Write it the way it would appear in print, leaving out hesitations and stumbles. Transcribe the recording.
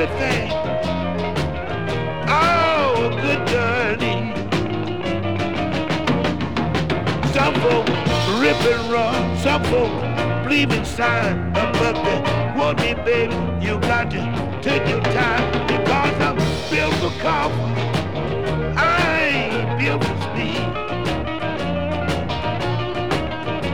everything. Oh, a good girl needs. Some folks rip and run, some folks believe in sign. But they want me, baby, you got to take your time because